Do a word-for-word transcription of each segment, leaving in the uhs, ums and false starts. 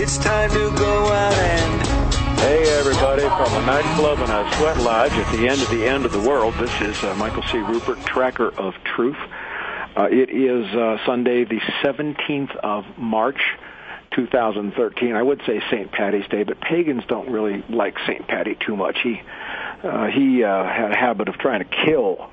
It's time to go out and... Hey, everybody, from a nightclub and a sweat lodge at the end of the end of the world, this is uh, Michael C. Rupert, Tracker of Truth. Uh, it is uh, Sunday, the seventeenth of March, two thousand thirteen. I would say Saint Patty's Day, but pagans don't really like Saint Patty too much. He uh, he uh, had a habit of trying to kill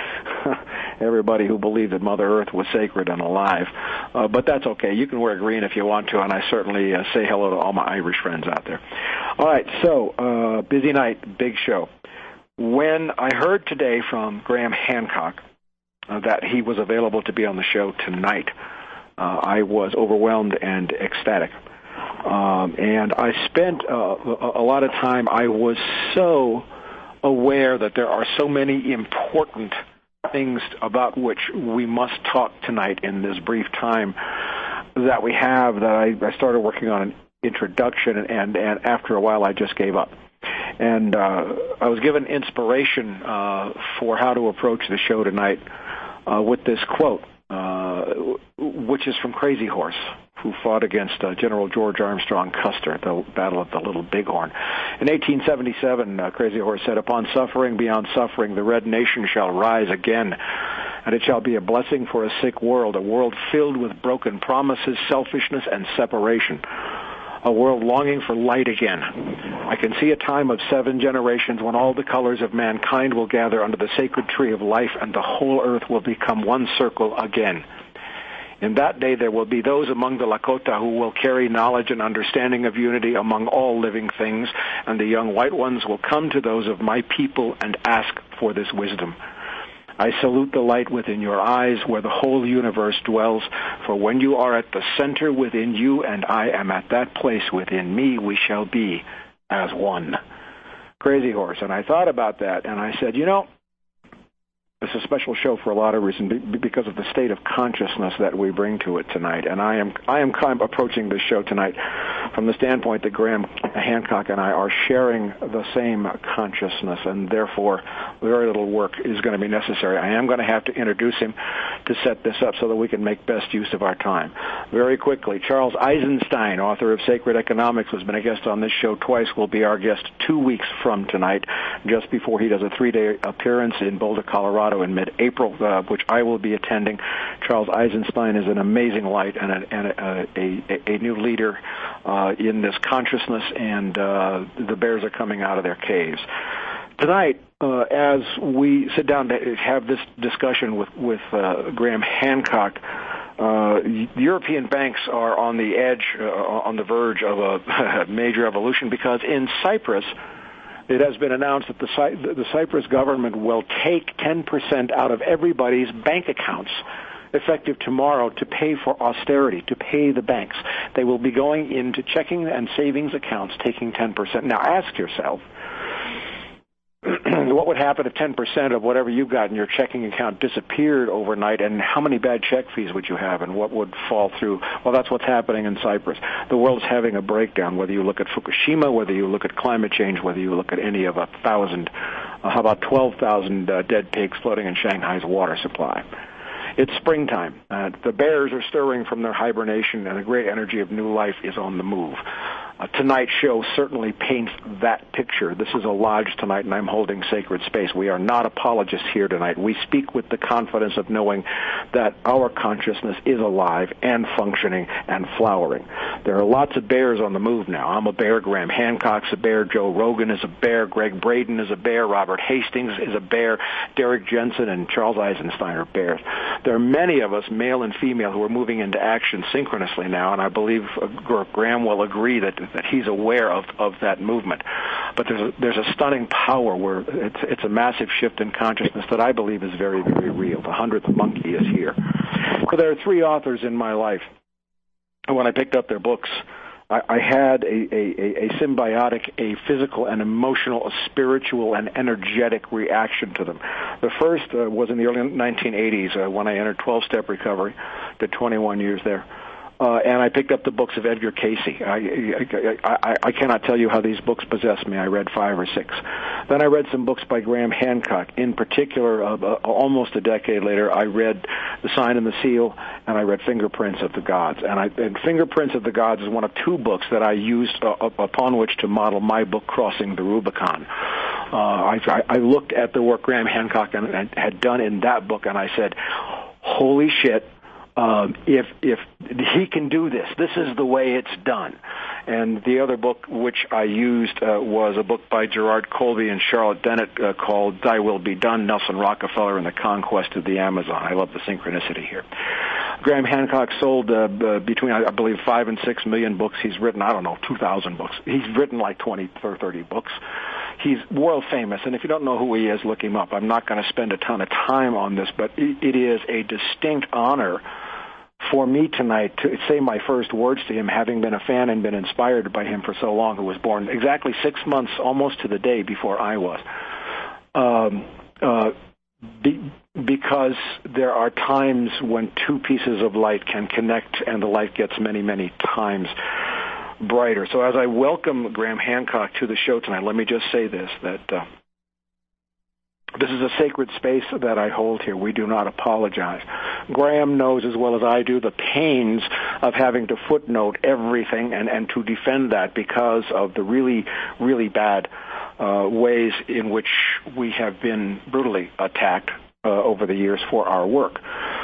everybody who believed that Mother Earth was sacred and alive. Uh, but that's okay. You can wear green if you want to, and I certainly uh, say hello to all my Irish friends out there. All right, so uh, busy night, big show. When I heard today from Graham Hancock uh, that he was available to be on the show tonight, uh, I was overwhelmed and ecstatic. Um, and I spent uh, a, a lot of time, I was so aware that there are so many important things about which we must talk tonight in this brief time that we have, that I, I started working on an introduction, and, and after a while I just gave up. And uh, I was given inspiration uh, for how to approach the show tonight uh, with this quote, uh, which is from Crazy Horse, who fought against uh, General George Armstrong Custer at the Battle of the Little Bighorn. In eighteen seventy-seven, uh, Crazy Horse said, "Upon suffering beyond suffering, the red nation shall rise again, and it shall be a blessing for a sick world, a world filled with broken promises, selfishness, and separation. A world longing for light again. I can see a time of seven generations when all the colors of mankind will gather under the sacred tree of life, and the whole earth will become one circle again. In that day there will be those among the Lakota who will carry knowledge and understanding of unity among all living things, and the young white ones will come to those of my people and ask for this wisdom. I salute the light within your eyes where the whole universe dwells, for when you are at the center within you and I am at that place within me, we shall be as one." Crazy Horse. And I thought about that, and I said, you know, it's a special show for a lot of reasons because of the state of consciousness that we bring to it tonight. And I am I am kind of approaching this show tonight from the standpoint that Graham Hancock and I are sharing the same consciousness, and therefore very little work is going to be necessary. I am going to have to introduce him to set this up so that we can make best use of our time. Very quickly, Charles Eisenstein, author of Sacred Economics, has been a guest on this show twice, will be our guest two weeks from tonight, just before he does a three-day appearance in Boulder, Colorado, in mid-April, uh, which I will be attending. Charles Eisenstein is an amazing light and a, and a, a, a new leader uh, in this consciousness, and uh, the bears are coming out of their caves. Tonight, uh, as we sit down to have this discussion with, with uh, Graham Hancock, uh, European banks are on the edge, uh, on the verge of a major evolution, because in Cyprus, it has been announced that the, Cy- the Cyprus government will take ten percent out of everybody's bank accounts effective tomorrow to pay for austerity, to pay the banks. They will be going into checking and savings accounts, taking ten percent. Now ask yourself, what would happen if ten percent of whatever you've got in your checking account disappeared overnight, and how many bad check fees would you have, and what would fall through? Well, that's what's happening in Cyprus. The world's having a breakdown, whether you look at Fukushima, whether you look at climate change, whether you look at any of a thousand, uh, how about twelve thousand uh, dead pigs floating in Shanghai's water supply. It's springtime. Uh, the bears are stirring from their hibernation, and the great energy of new life is on the move. Uh, tonight's show certainly paints that picture. This is a lodge tonight, and I'm holding sacred space. We are not apologists here tonight. We speak with the confidence of knowing that our consciousness is alive and functioning and flowering. There are lots of bears on the move now. I'm a bear. Graham Hancock's a bear. Joe Rogan is a bear. Greg Braden is a bear. Robert Hastings is a bear. Derek Jensen and Charles Eisenstein are bears. There are many of us, male and female, who are moving into action synchronously now, and I believe Graham will agree that that he's aware of, of that movement. But there's a, there's a stunning power where it's, it's a massive shift in consciousness that I believe is very, very real. The hundredth monkey is here. So there are three authors in my life. When I picked up their books, I, I had a, a, a symbiotic, a physical and emotional, a spiritual and energetic reaction to them. The first uh, was in the early nineteen eighties uh, when I entered twelve-step recovery, did twenty-one years there. Uh, and I picked up the books of Edgar Cayce. I, I, I, I cannot tell you how these books possessed me. I read five or six. Then I read some books by Graham Hancock. In particular, uh, uh, almost a decade later, I read The Sign and the Seal, and I read Fingerprints of the Gods. And, I, and Fingerprints of the Gods is one of two books that I used uh, upon which to model my book, Crossing the Rubicon. Uh, I, I looked at the work Graham Hancock had done in that book, and I said, holy shit, Um, if if he can do this, this is the way it's done. And the other book which I used uh, was a book by Gerard Colby and Charlotte Dennett uh, called Thy Will Be Done, Nelson Rockefeller and the Conquest of the Amazon. I love the synchronicity here. Graham Hancock sold uh, uh, between, I believe, five and six million books. He's written, I don't know, two thousand books. He's written like twenty or thirty books. He's world famous, and if you don't know who he is, look him up. I'm not going to spend a ton of time on this, but it, it is a distinct honor for me tonight to say my first words to him, having been a fan and been inspired by him for so long, who was born exactly six months, almost to the day, before I was. Um, uh, be, because there are times when two pieces of light can connect, and the light gets many, many times brighter. So as I welcome Graham Hancock to the show tonight, let me just say this, that uh, this is a sacred space that I hold here. We do not apologize. Graham knows as well as I do the pains of having to footnote everything and, and to defend that because of the really, really bad uh, ways in which we have been brutally attacked uh, over the years for our work.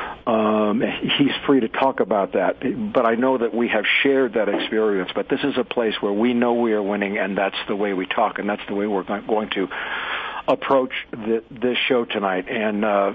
Um, he's free to talk about that, but I know that we have shared that experience. But this is a place where we know we are winning, and that's the way we talk, and that's the way we're going to approach the, this show tonight. And uh,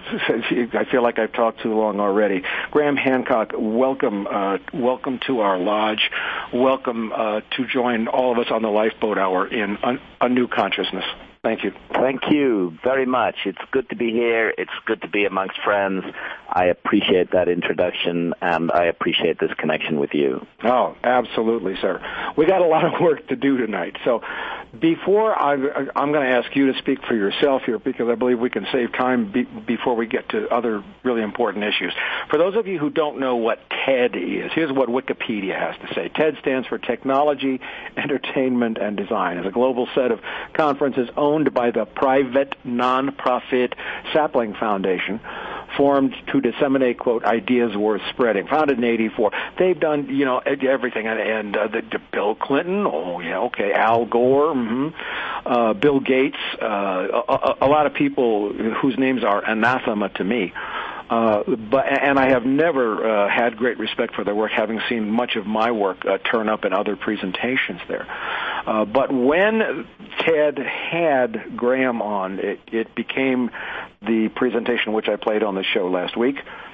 I feel like I've talked too long already. Graham Hancock, welcome, uh, welcome to our lodge. Welcome uh, to join all of us on the Lifeboat Hour in a, a new consciousness. Thank you. Thank you very much. It's good to be here. It's good to be amongst friends. I appreciate that introduction, and I appreciate this connection with you. Oh, absolutely, sir. We got a lot of work to do tonight. So before I, I'm going to ask you to speak for yourself here, because I believe we can save time be, before we get to other really important issues. For those of you who don't know what TED is, here's what Wikipedia has to say. TED stands for Technology, Entertainment, and Design. It's a global set of conferences owned by the private, non-profit Sapling Foundation, formed to disseminate, quote, ideas worth spreading. Founded in eighty-four. They've done, you know, everything. And, and uh, the, the Bill Clinton, oh, yeah, okay, Al Gore, mm-hmm. uh, Bill Gates, uh, a, a lot of people whose names are anathema to me. Uh, but and I have never uh, had great respect for their work, having seen much of my work uh, turn up in other presentations there. Uh, but when TED had Graham on, it, it became the presentation which I played on the show last week.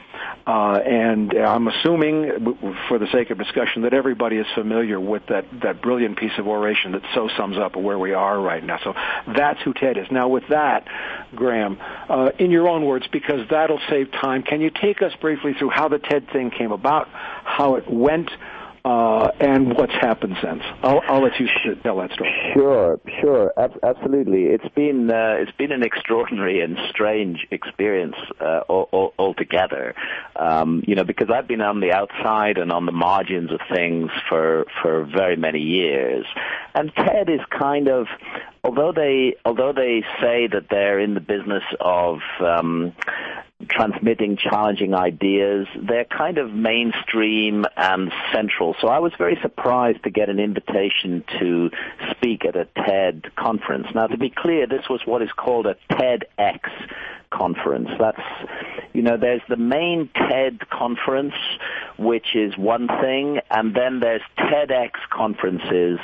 Uh, and I'm assuming, for the sake of discussion, that everybody is familiar with that, that brilliant piece of oration that so sums up where we are right now. So that's who TED is. Now, with that, Graham, uh, in your own words, because that'll save time, can you take us briefly through how the TED thing came about, how it went, Uh, and what's happened since? I'll, I'll let you tell that story. Sure, sure, ab- absolutely. It's been uh, it's been an extraordinary and strange experience uh, all, all, altogether. Um, you know, because I've been on the outside and on the margins of things for for very many years, and TED is kind of, although they although they say that they're in the business of um, transmitting challenging ideas, they're kind of mainstream and central. So I was very surprised to get an invitation to speak at a TED conference. Now, to be clear, this was what is called a TEDx conference. That's, you know, there's the main TED conference, which is one thing, and then there's TEDx conferences.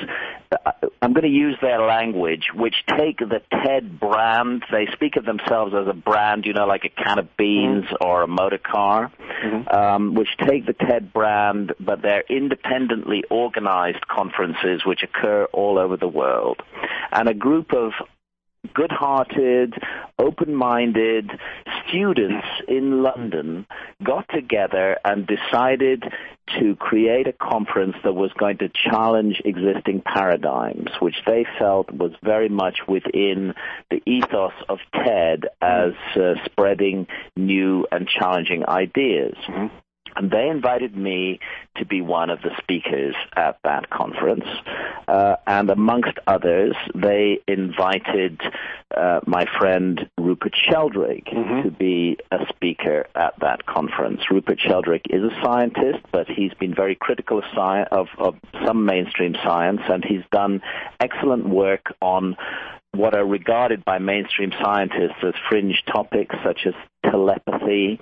I'm going to use their language, which take the TED brand. They speak of themselves as a brand, you know, like a can of beans mm-hmm. or a motor car, mm-hmm. um, which take the TED brand, but they're independently organized conferences which occur all over the world. And a group of good-hearted, open-minded students in London got together and decided to create a conference that was going to challenge existing paradigms, which they felt was very much within the ethos of TED as uh, spreading new and challenging ideas. Mm-hmm. And they invited me to be one of the speakers at that conference. Uh, and amongst others, they invited uh, my friend Rupert Sheldrake mm-hmm. to be a speaker at that conference. Rupert Sheldrake is a scientist, but he's been very critical of, sci- of, of some mainstream science, and he's done excellent work on what are regarded by mainstream scientists as fringe topics such as telepathy,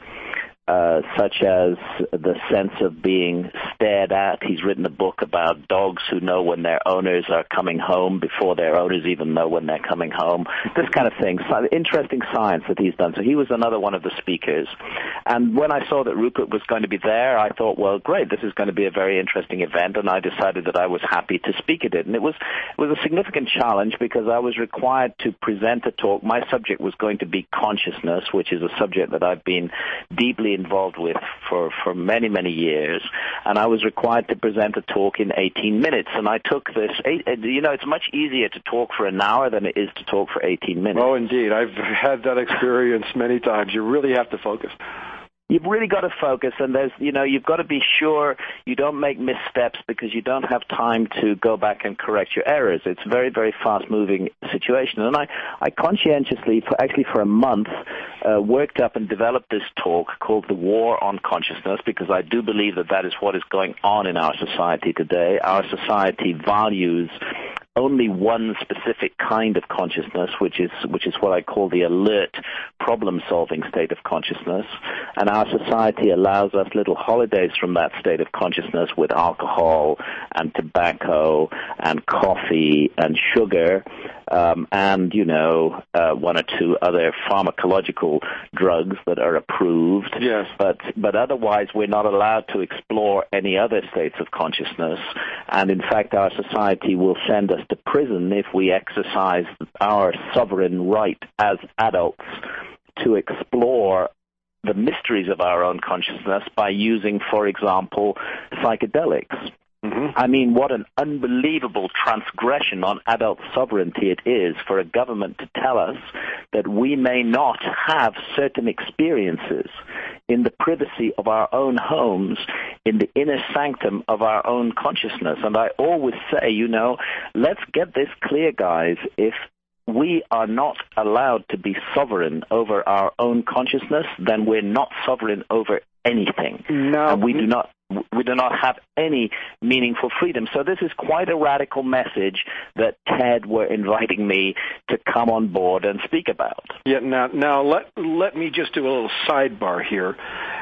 Uh, such as the sense of being stared at. He's written a book about dogs who know when their owners are coming home before their owners even know when they're coming home. This kind of thing. So, interesting science that he's done. So he was another one of the speakers. And when I saw that Rupert was going to be there, I thought, well, great, this is going to be a very interesting event, and I decided that I was happy to speak at it. And it was, it was a significant challenge because I was required to present a talk. My subject was going to be consciousness, which is a subject that I've been deeply involved with for, for many, many years, and I was required to present a talk in eighteen minutes, and I took this, you know, it's much easier to talk for an hour than it is to talk for eighteen minutes. Oh, indeed. I've had that experience many times. You really have to focus. You've really got to focus, and there's, you know, you've got to be sure you don't make missteps because you don't have time to go back and correct your errors. It's a very, very fast-moving situation. And I, I conscientiously, for actually for a month, uh, worked up and developed this talk called The War on Consciousness, because I do believe that that is what is going on in our society today. Our society values only one specific kind of consciousness, which is which is what I call the alert, problem-solving state of consciousness. And our society allows us little holidays from that state of consciousness with alcohol and tobacco and coffee and sugar um, and, you know, uh, one or two other pharmacological drugs that are approved. Yes. But, but otherwise, we're not allowed to explore any other states of consciousness. And, in fact, our society will send us to prison if we exercise our sovereign right as adults to explore the mysteries of our own consciousness by using, for example, psychedelics. Mm-hmm. I mean, what an unbelievable transgression on adult sovereignty it is for a government to tell us that we may not have certain experiences in the privacy of our own homes, in the inner sanctum of our own consciousness. And I always say, you know, let's get this clear, guys. If we are not allowed to be sovereign over our own consciousness, then we're not sovereign over anything. No. And we do not we do not have any meaningful freedom. So this is quite a radical message that TED were inviting me to come on board and speak about. Yeah, now now let let me just do a little sidebar here,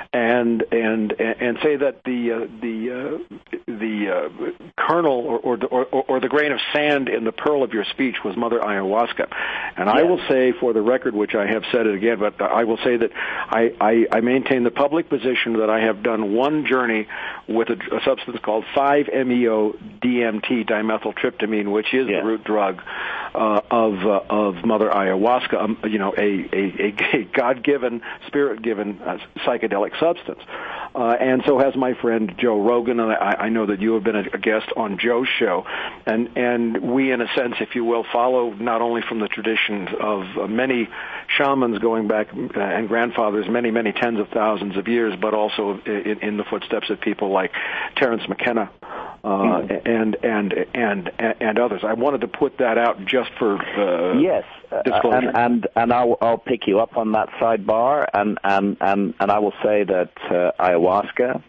and and and say that the uh, the uh, the uh, kernel or or, or or the grain of sand in the pearl of your speech was Mother Ayahuasca, and yes. I will say for the record, which I have said it again, but I will say that I I, I maintain the public position that I have done one journey with a, a substance called five meo D M T, dimethyltryptamine, which is yeah. the root drug uh, of uh, of Mother Ayahuasca, um, you know, a, a, a God-given, spirit-given uh, psychedelic substance. Uh, and so has my friend Joe Rogan, and I, I know that you have been a, a guest on Joe's show. And, and we, in a sense, if you will, follow not only from the traditions of uh, many shamans going back uh, and grandfathers many, many tens of thousands of years, but also in, in the footsteps of people like Terence McKenna uh, mm-hmm. and, and and and others. I wanted to put that out just for uh, yes, disclosure. and and, and I'll, I'll pick you up on that sidebar, and and and, and I will say that uh, ayahuasca,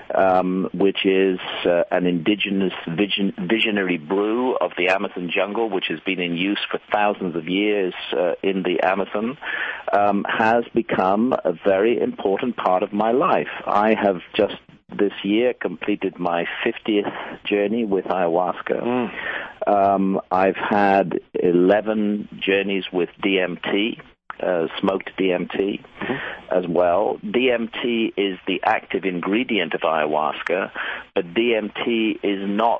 um, which is uh, an indigenous vision, visionary brew of the Amazon jungle, which has been in use for thousands of years uh, in the Amazon, um, has become a very important part of my life. I have just this year completed my fiftieth journey with ayahuasca. Mm. Um, I've had eleven journeys with D M T, uh, smoked D M T mm-hmm. as well. D M T is the active ingredient of ayahuasca, but D M T is not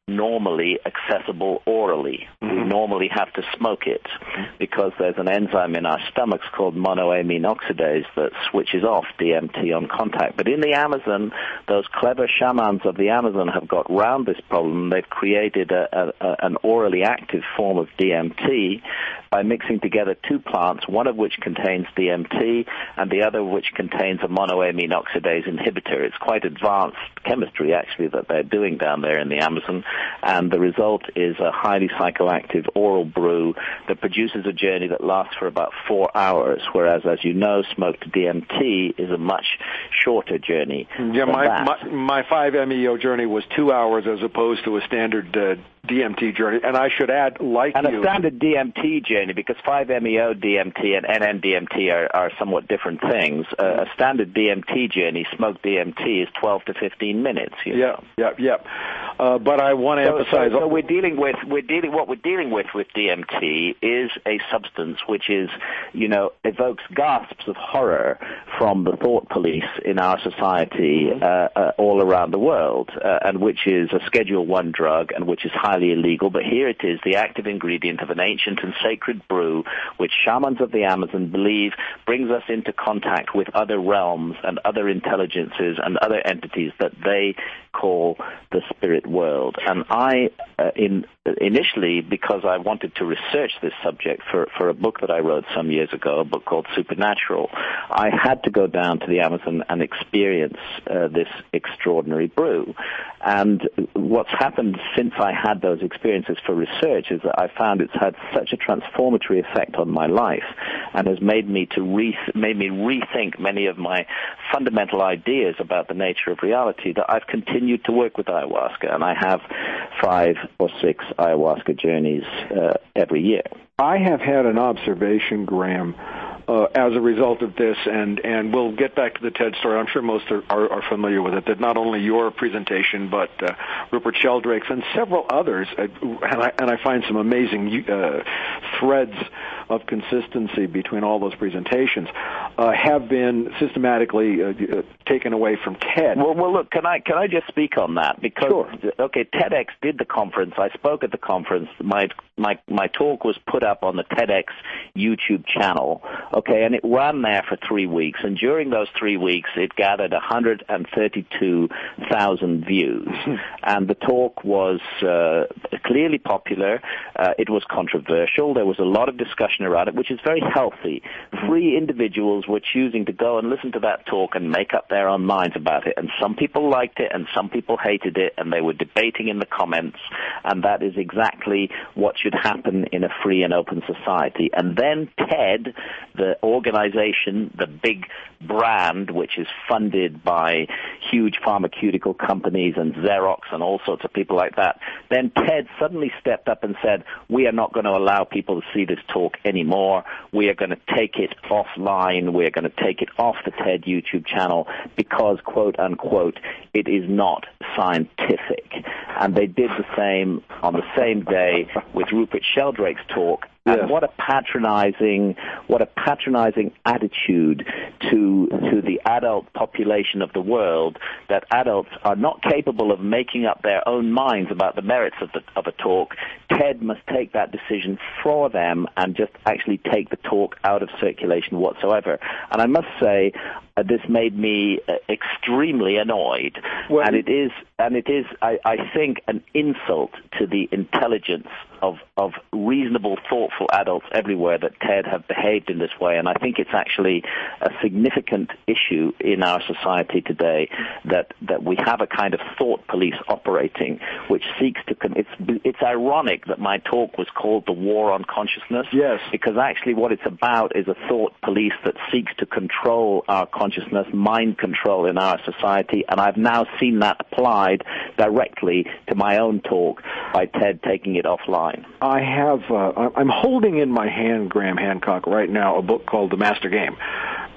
normally accessible orally. Mm-hmm. We normally have to smoke it because there's an enzyme in our stomachs called monoamine oxidase that switches off D M T on contact. But in the Amazon, those clever shamans of the Amazon have got round this problem. They've created a, a, a, an orally active form of D M T by mixing together two plants, one of which contains D M T and the other which contains a monoamine oxidase inhibitor. It's quite advanced chemistry, actually, that they're doing down there in the Amazon, and the result is a highly psychoactive oral brew that produces a journey that lasts for about four hours, whereas, as you know, smoked D M T is a much shorter journey. Yeah, my, my my five M E O journey was two hours as opposed to a standard uh, D M T journey, and I should add, like and you... a standard D M T journey, because five M E O D M T and N N D M T are, are somewhat different things. Uh, a standard D M T journey, smoked D M T, is twelve to fifteen minutes. You yeah, know? yeah, yeah. Uh, but I want to so, emphasize... So, so we're dealing with, we're dealing, what we're dealing with with D M T is a substance which is, you know, evokes gasps of horror from the thought police in our society uh, uh, all around the world, uh, and which is a Schedule One drug and which is highly illegal. But here it is, the active ingredient of an ancient and sacred brew, which shamans of the Amazon believe brings us into contact with other realms and other intelligences and other entities that they call the spirit world. And I, uh, in initially, because I wanted to research this subject for, for a book that I wrote some years ago, a book called Supernatural, I had to go down to the Amazon and experience uh, this extraordinary brew. And what's happened since I had those experiences for research is that I found it's had such a transformatory effect on my life and has made me to re- made me rethink many of my fundamental ideas about the nature of reality that I've continued to work with ayahuasca, and I have five or six ayahuasca journeys uh, every year. I have had an observation, Graham, uh, as a result of this, and, and we'll get back to the TED story. I'm sure most are, are, are familiar with it, that not only your presentation, but uh, Rupert Sheldrake's and several others, uh, and, I, and I find some amazing uh, threads of consistency between all those presentations, uh, have been systematically uh, taken away from TED. Well, well, look, can I can I just speak on that? Because, sure. okay, TEDx did the conference. I spoke at the conference. My my my talk was put up on the TEDx YouTube channel, okay, and it ran there for three weeks. And during those three weeks, it gathered one hundred thirty-two thousand views. And the talk was uh, clearly popular. Uh, it was controversial. There was a lot of discussion around it, which is very healthy. Free individuals were choosing to go and listen to that talk and make up their own minds about it. And some people liked it and some people hated it, and they were debating in the comments, and that is exactly what should happen in a free and open society. And then TED, the organization, the big brand, which is funded by huge pharmaceutical companies and Xerox and all sorts of people like that, then TED suddenly stepped up and said, we are not going to allow people to see this talk anymore. We are going to take it offline. We are going to take it off the TED YouTube channel because, quote unquote, it is not scientific. And they did the same on the same day with Rupert Sheldrake's talk. And yes. what a patronizing, what a patronizing attitude to to the adult population of the world, that adults are not capable of making up their own minds about the merits of the of a talk. TED must take that decision for them and just actually take the talk out of circulation whatsoever. And I must say, uh, this made me uh, extremely annoyed. Well, and it is, and it is, I, I think, an insult to the intelligence of of reasonable, thoughtful adults everywhere that TED have behaved in this way. And I think it's actually a significant issue in our society today that that we have a kind of thought police operating, which seeks to. Con- it's it's ironic that my talk was called "The War on Consciousness." Yes, because actually what it's about is a thought police that seeks to control our consciousness, mind control in our society. And I've now seen that applied directly to my own talk by TED taking it offline. I have, uh, I'm holding in my hand, Graham Hancock, right now, a book called The Master Game,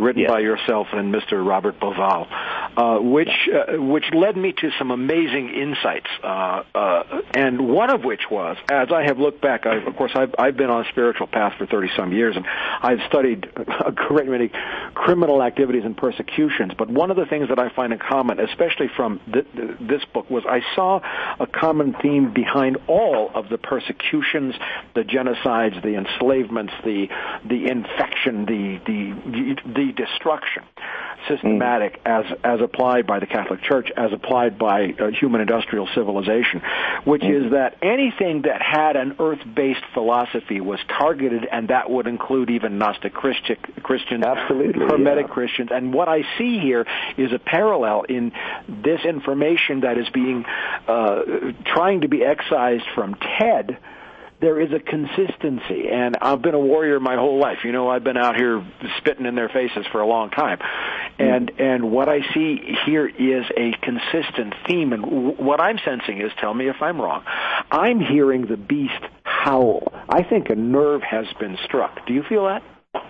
written yes. by yourself and Mister Robert Bauval, uh, which uh, which led me to some amazing insights, uh, uh, and one of which was, as I have looked back, I've, of course, I've, I've been on a spiritual path for thirty-some years, and I've studied a great many criminal activities and persecutions, but one of the things that I find in common, especially from th- this book, was I saw a common theme behind all of the persecutions, the genocides, the enslavements, the the infection, the the the destruction, systematic mm. as as applied by the Catholic Church, as applied by uh, human industrial civilization, which mm. is that anything that had an earth-based philosophy was targeted, and that would include even Gnostic Christi- Christians, Absolutely, Hermetic yeah. Christians. And what I see here is a parallel in this information that is being uh, trying to be excised from TED. There is a consistency, and I've been a warrior my whole life. You know, I've been out here spitting in their faces for a long time. And and what I see here is a consistent theme, and w- what I'm sensing is, tell me if I'm wrong, I'm hearing the beast howl. I think a nerve has been struck. Do you feel that?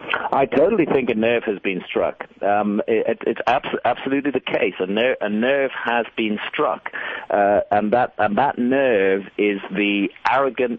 I totally think a nerve has been struck. Um, it, it's abs- absolutely the case. A, ner- a nerve has been struck, uh, and that and that nerve is the arrogant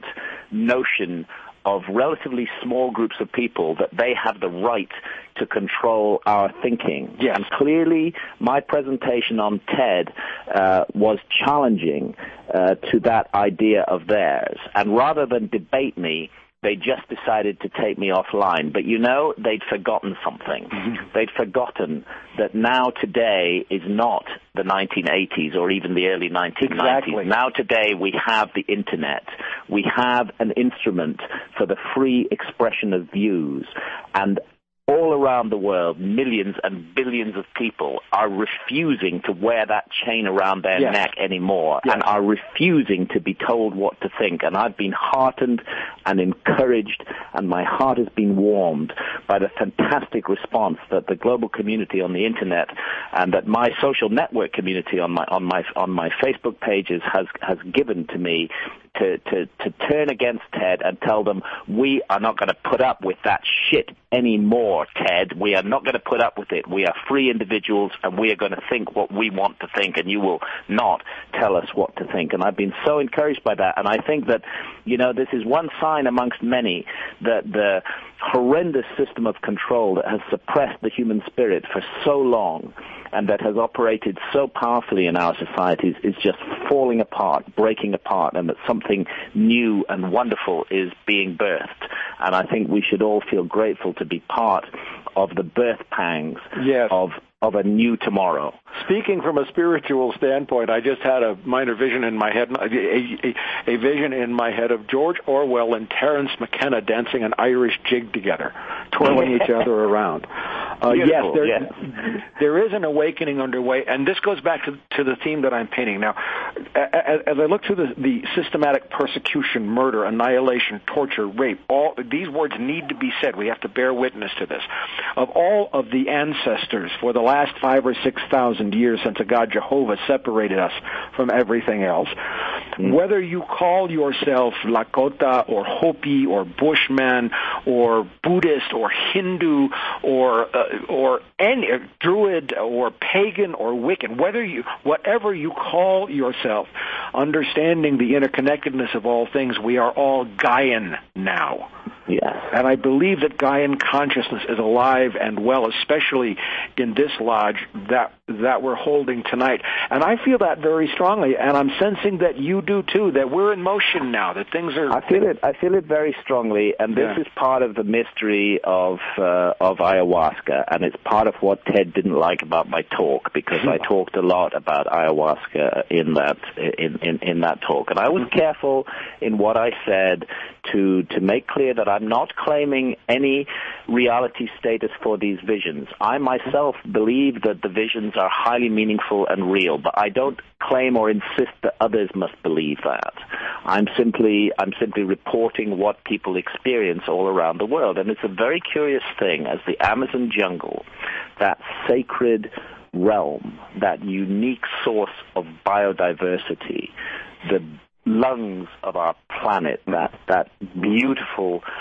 notion of relatively small groups of people that they have the right to control our thinking. Yes. And clearly, my presentation on TED uh, was challenging uh, to that idea of theirs. And rather than debate me, they just decided to take me offline. But, you know, they'd forgotten something. Mm-hmm. They'd forgotten that now today is not the nineteen eighties or even the early nineteen nineties. Exactly. Now today we have the Internet. We have an instrument for the free expression of views. And all around the world, millions and billions of people are refusing to wear that chain around their yes. neck anymore yes. and are refusing to be told what to think. And I've been heartened and encouraged, and my heart has been warmed by the fantastic response that the global community on the Internet and that my social network community on my on my on my Facebook pages has has given to me. To, to, to turn against TED and tell them, we are not going to put up with that shit anymore, TED. We are not going to put up with it. We are free individuals, and we are going to think what we want to think, and you will not tell us what to think. And I've been so encouraged by that. And I think that, you know, this is one sign amongst many that the horrendous system of control that has suppressed the human spirit for so long and that has operated so powerfully in our societies is just falling apart, breaking apart, and that something new and wonderful is being birthed. And I think we should all feel grateful to be part of the birth pangs yes. of of a new tomorrow. Speaking from a spiritual standpoint, I just had a minor vision in my head, a, a, a vision in my head of George Orwell and Terence McKenna dancing an Irish jig together, twirling each other around. Uh, yes, there, yes. there is an awakening underway, and this goes back to, to the theme that I'm painting. Now, as, as I look through the, the systematic persecution, murder, annihilation, torture, rape, all these words need to be said. We have to bear witness to this. Of all of the ancestors for the last five or six thousand years since a God Jehovah separated us from everything else, mm. whether you call yourself Lakota or Hopi or Bushman or Buddhist or Hindu or uh, or any uh, Druid or pagan or Wiccan, whether you whatever you call yourself, understanding the interconnectedness of all things, we are all Gaian now. Yes. And I believe that Gaian consciousness is alive and well, especially in this lodge that that we're holding tonight. And I feel that very strongly, and I'm sensing that you do too, that we're in motion now, that things are... I feel it I feel it very strongly, and this yeah. is part of the mystery of uh, of ayahuasca, and it's part of what Ted didn't like about my talk, because I talked a lot about ayahuasca in that in, in, in that talk. And I was careful in what I said to to make clear that I'm not claiming any reality status for these visions. I myself believe that the visions are highly meaningful and real, but I don't claim or insist that others must believe that. I'm simply I'm simply reporting what people experience all around the world. And it's a very curious thing, as the Amazon jungle, that sacred realm, that unique source of biodiversity, the lungs of our planet, that that beautiful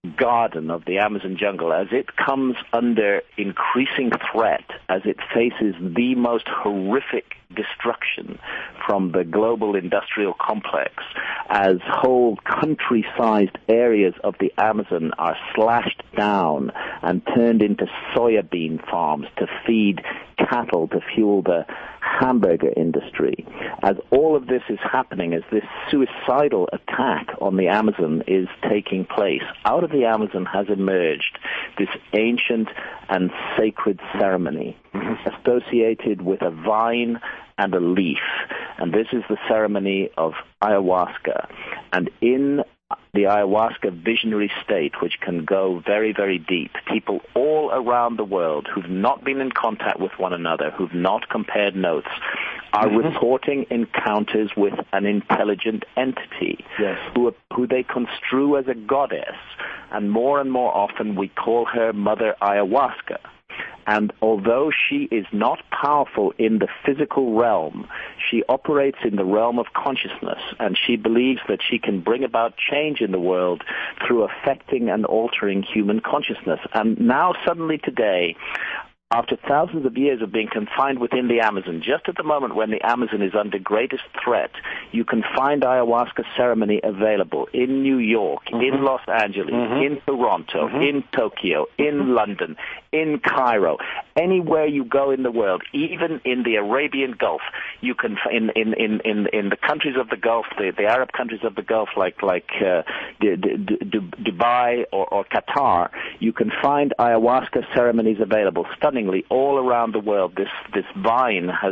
garden of the Amazon jungle, as it comes under increasing threat, as it faces the most horrific destruction from the global industrial complex, as whole country-sized areas of the Amazon are slashed down and turned into soybean farms to feed cattle to fuel the hamburger industry. As all of this is happening, as this suicidal attack on the Amazon is taking place, out of the Amazon has emerged this ancient and sacred ceremony associated with a vine and a leaf. And this is the ceremony of ayahuasca. And in the ayahuasca visionary state, which can go very, very deep, people all around the world who've not been in contact with one another, who've not compared notes, are mm-hmm. reporting encounters with an intelligent entity yes. who, who they construe as a goddess. And more and more often we call her Mother Ayahuasca. And although she is not powerful in the physical realm, she operates in the realm of consciousness, and she believes that she can bring about change in the world through affecting and altering human consciousness. And now suddenly today, after thousands of years of being confined within the Amazon, just at the moment when the Amazon is under greatest threat, you can find ayahuasca ceremony available in New York, mm-hmm. in Los Angeles, mm-hmm. in Toronto, mm-hmm. in Tokyo, in mm-hmm. London, in Cairo, anywhere you go in the world, even in the Arabian Gulf, you can in in in in, in the countries of the Gulf, the, the Arab countries of the Gulf, like like uh, D- D- D- Dubai or, or Qatar, you can find ayahuasca ceremonies available. Stunningly, all around the world, this this vine has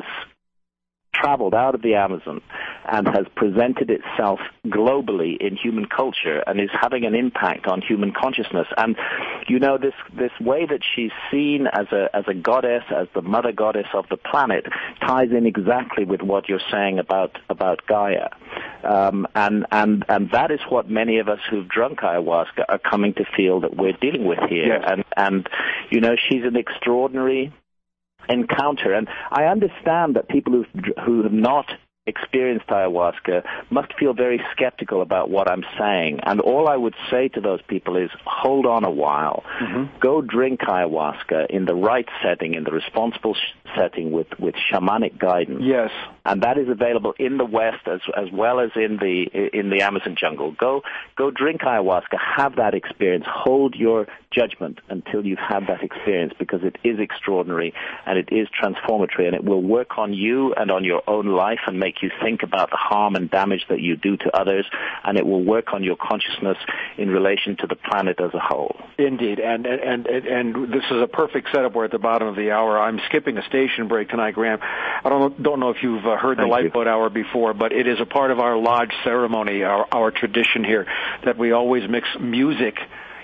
traveled out of the Amazon and has presented itself globally in human culture and is having an impact on human consciousness. And, you know, this this way that she's seen as a as a goddess, as the mother goddess of the planet, ties in exactly with what you're saying about about Gaia. Um, and, and, and that is what many of us who've drunk ayahuasca are coming to feel that we're dealing with here. Yes. And, and, you know, she's an extraordinary encounter. And I understand that people who who have not experienced ayahuasca must feel very skeptical about what I'm saying. And all I would say to those people is, hold on a while. Mm-hmm. Go drink ayahuasca in the right setting, in the responsible sh- setting with, with shamanic guidance. Yes. And that is available in the West as as well as in the in the Amazon jungle. Go go drink ayahuasca, have that experience. Hold your judgment until you've had that experience, because it is extraordinary and it is transformatory, and it will work on you and on your own life and make you think about the harm and damage that you do to others, and it will work on your consciousness in relation to the planet as a whole. Indeed, and and and, and this is a perfect setup. We're at the bottom of the hour. I'm skipping a station break tonight, Graham. I don't don't know if you've uh, heard Thank the Lifeboat Hour before, but it is a part of our lodge ceremony, our, our tradition here, that we always mix music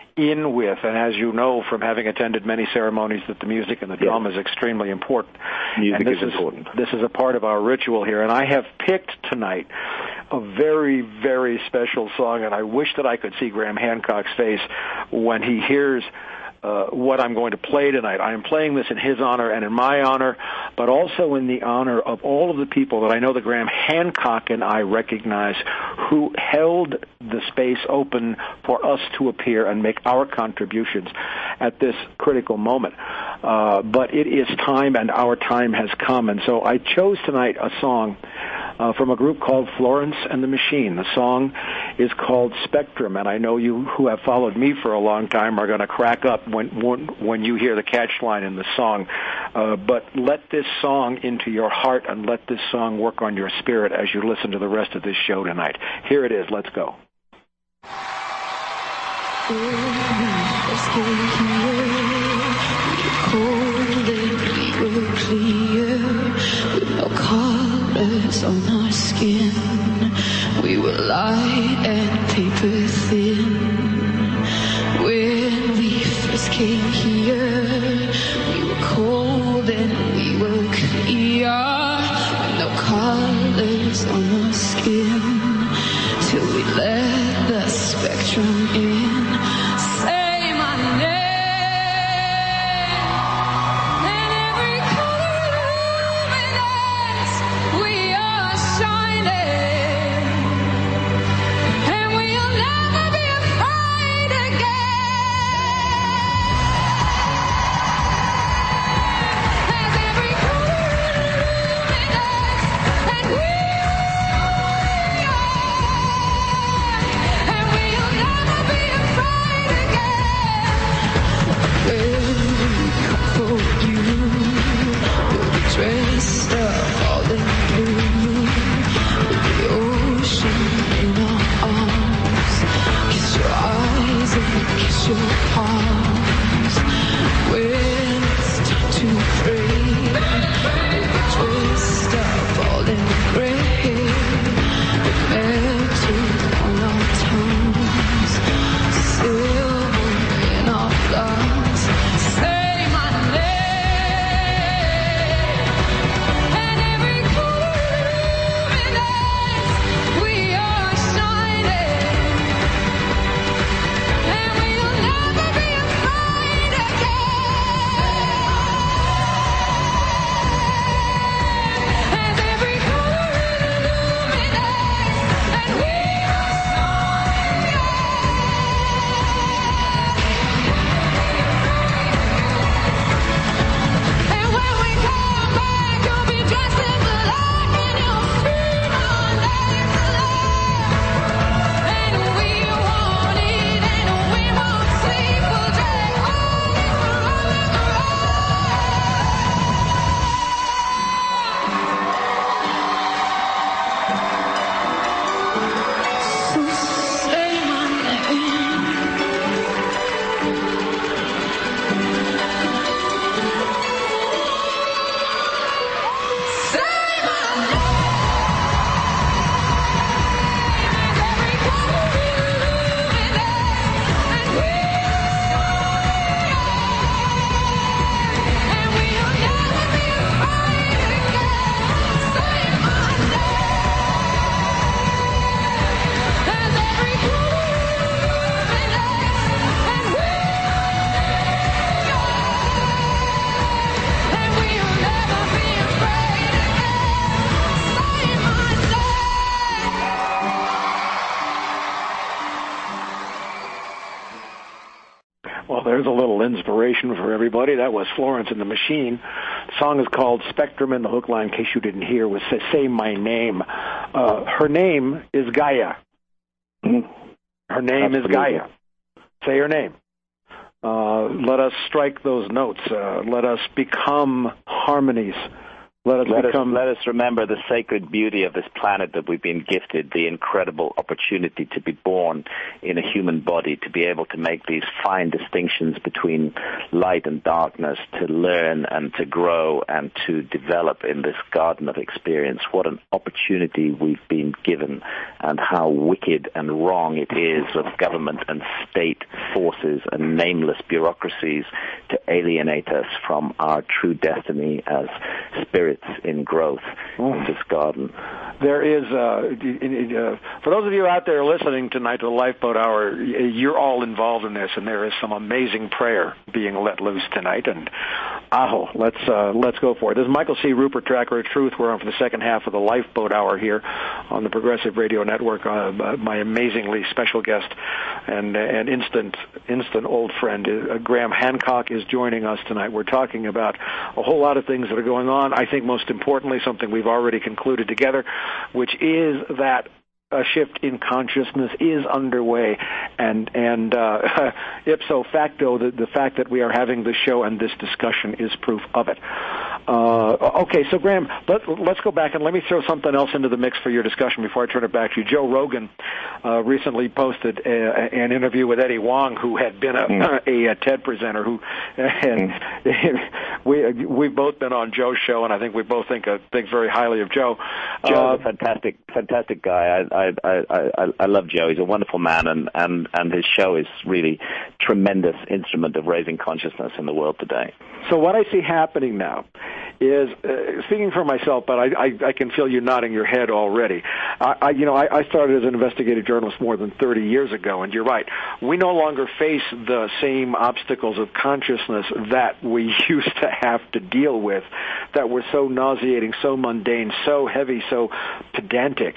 in with, and as you know from having attended many ceremonies, that the music and the drama yes. is extremely important. Music and this is important. This is a part of our ritual here, and I have picked tonight a very, very special song, and I wish that I could see Graham Hancock's face when he hears Uh, what I'm going to play tonight. I am playing this in his honor and in my honor, but also in the honor of all of the people that I know that Graham Hancock and I recognize who held the space open for us to appear and make our contributions at this critical moment. Uh, but it is time, and our time has come. And so I chose tonight a song Uh, from a group called Florence and the Machine. The song is called Spectrum, and I know you who have followed me for a long time are going to crack up when when, when you hear the catch line in the song. Uh, but let this song into your heart, and let this song work on your spirit as you listen to the rest of this show tonight. Here it is. Let's go. On our skin, we were light and paper thin. When we first came here, we were cold and we were clear, with no colors on our skin, till we let the spectrum in. Say my name. Again. pause. When it's time to breathe, the twist up all in the grave. The melted on our tongues, silver in our lungs. Say my name, and every corner in us, we are shining, and we'll never be afraid again. As every corner illuminates, and we are shining. And when we come back, you'll be dressed in black, and you'll scream our names aloud. And we won't eat, and we won't sleep. We'll drag on and run and run. So say my name. Say my name. Every corner illuminates, and we and we'll never be afraid again. Say my name. As every corner illuminates, and we and we'll never be afraid again. Say my Well, there's a little inspiration for everybody. That was Florence and the Machine. The song is called Spectrum, and the hook line, in case you didn't hear, was Say, Say My Name. Uh, her name is Gaia. Her name is Absolutely. Gaia. Say her name. Uh, let us strike those notes. Uh, let us become harmonies. Let us Let us, become... let us remember the sacred beauty of this planet that we've been gifted, the incredible opportunity to be born in a human body, to be able to make these fine distinctions between light and darkness, to learn and to grow and to develop in this garden of experience. What an opportunity we've been given, and how wicked and wrong it is of government and state forces and nameless bureaucracies to alienate us from our true destiny as spirits in growth in this garden. There is, uh, uh, for those of you out there listening tonight to the Lifeboat Hour, you're all involved in this, and there is some amazing prayer being let loose tonight. And aho, let's uh, let's go for it. This is Michael C. Rupert, Tracker of Truth. We're on for the second half of the Lifeboat Hour here on the Progressive Radio Network. Uh, my amazingly special guest and and instant instant old friend, uh, Graham Hancock, is joining us tonight. We're talking about a whole lot of things that are going on. I think most importantly, something we've already concluded together, which is that a shift in consciousness is underway, and and uh, ipso facto, the, the fact that we are having this show and this discussion is proof of it. Uh, okay, so Graham, let, let's go back and let me throw something else into the mix for your discussion before I turn it back to you. Joe Rogan uh, recently posted a, an interview with Eddie Wong, who had been a, mm. a, a TED presenter. Who and mm. we we've both been on Joe's show, and I think we both think uh, think very highly of Joe. Joe's uh, a fantastic, fantastic guy. I, I, I, I, I love Joe. He's a wonderful man, and, and, and his show is really tremendous instrument of raising consciousness in the world today. So what I see happening now is, uh, speaking for myself, but I, I, I can feel you nodding your head already. I, I you know, I, I started as an investigative journalist more than thirty years ago, and you're right. We no longer face the same obstacles of consciousness that we used to have to deal with, that were so nauseating, so mundane, so heavy, so pedantic.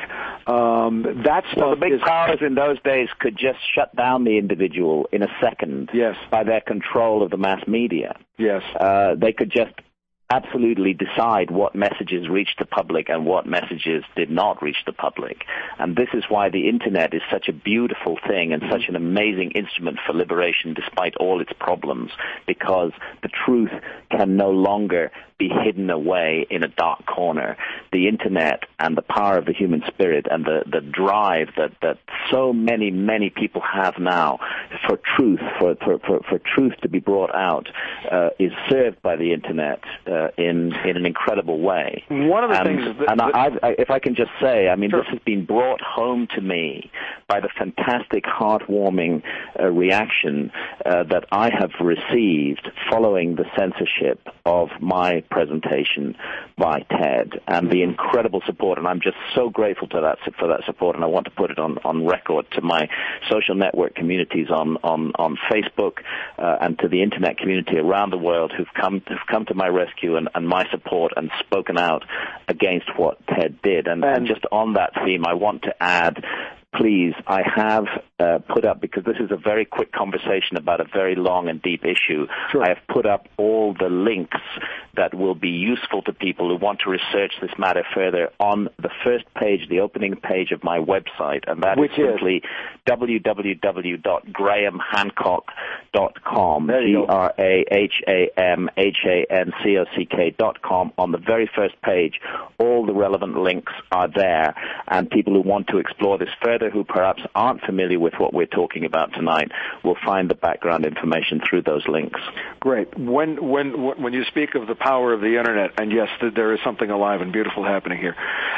Um, that stuff well, the big is... powers in those days could just shut down the individual in a second. Yes. By their control of the mass media. Yes. Uh, they could just absolutely decide what messages reached the public and what messages did not reach the public. And this is why the Internet is such a beautiful thing and such an amazing instrument for liberation despite all its problems, because the truth can no longer be hidden away in a dark corner. The Internet and the power of the human spirit and the, the drive that, that so many, many people have now for for truth, for, for, for, for truth to be brought out, uh, is served by the Internet uh, in in an incredible way. One of the and, things that, and I, I've, I, if I can just say, I mean, Sure. this has been brought home to me by the fantastic, heartwarming uh, reaction uh, that I have received following the censorship of my presentation by TED, and the incredible support. And I'm just so grateful to that for that support, and I want to put it on, on record to my social network communities on on, on Facebook uh, and to the Internet community around the world who've come who've come to my rescue and, and my support and spoken out against what TED did. And, and just on that theme, I want to add, please, I have uh, put up, because this is a very quick conversation about a very long and deep issue, Sure. I have put up all the links that will be useful to people who want to research this matter further on the first page, the opening page of my website, and that Which is simply w w w dot graham hancock dot com, G R A H A M H A N C O C K dot com. On the very first page, all the relevant links are there, and people who want to explore this further, who perhaps aren't familiar with what we're talking about tonight, will find the background information through those links. Great. When when when you speak of the power of the Internet, and yes, there is something alive and beautiful happening here,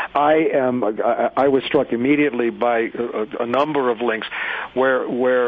I am I, I was struck immediately by a, a number of links where where